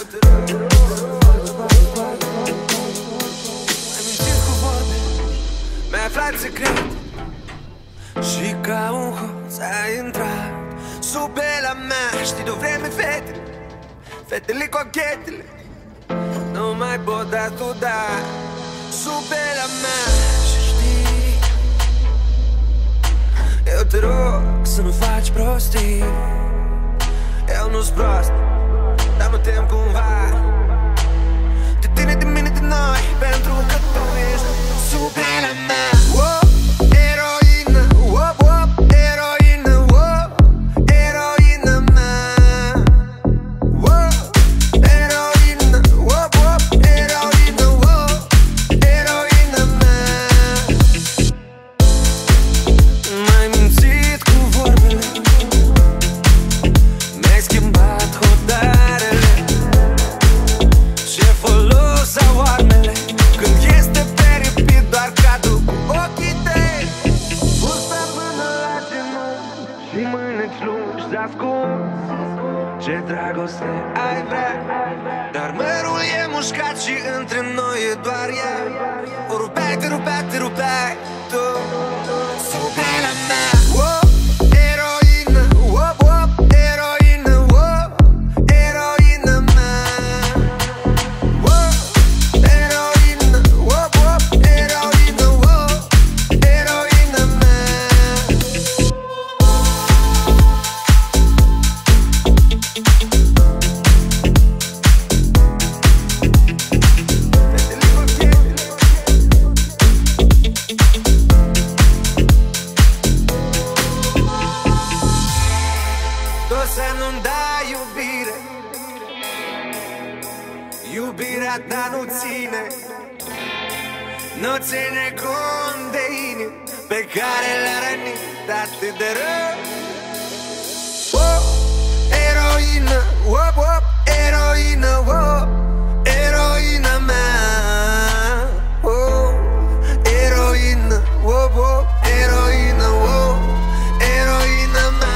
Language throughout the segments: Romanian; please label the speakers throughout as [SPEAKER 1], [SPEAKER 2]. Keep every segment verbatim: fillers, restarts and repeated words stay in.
[SPEAKER 1] Mi-ai aflat secret și ca un hoț ai intrat sub bela mea. Știi de-o vreme fetele, fetele cochetele nu mai pot da tu da sub bela mea. Și știi, eu te rog să nu faci prostii. Eu nu-s prost, dar mă tem cumva de tine, de mine, de noi, pentru că tu ești sub bela mea. Ce dragoste ai vrea, dar mărul e mușcat și între noi e doar ea. O rupeai, te rupeai, te rupeai tu sub bela mea. Oh, eroină, oh, oh, eroină, oh, eroină mea. Oh, eroină, oh, oh, eroină, oh, eroină mea. Să nu-mi dai iubire, iubirea ta nu ține, nu ține cont de inimi pe care le-a rănit atât de rău. Oh, eroină, oh, oh, eroină, oh, eroină mea. Oh, eroină, oh, oh, eroină, oh, eroină mea.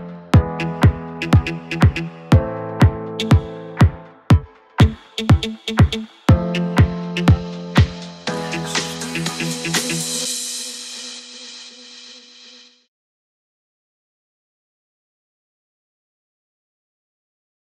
[SPEAKER 2] Thank you.